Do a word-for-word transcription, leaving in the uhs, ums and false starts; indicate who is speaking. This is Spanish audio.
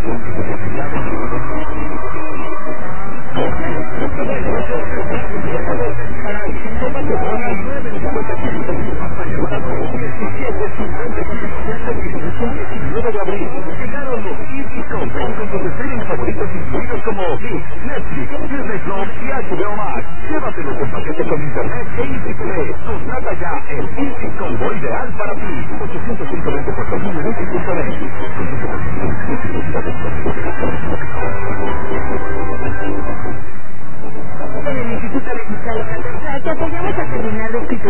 Speaker 1: de abril, llegaron los Easy Content con tus streaming favoritos incluidos como Vix, Netflix, Disney Plus y H B O Max. Llévatelos en paquete con internet e Easy Play. Contrata ya el Easy Combo ideal para ti. ochocientos cinco veinte por dos mil punto veinte.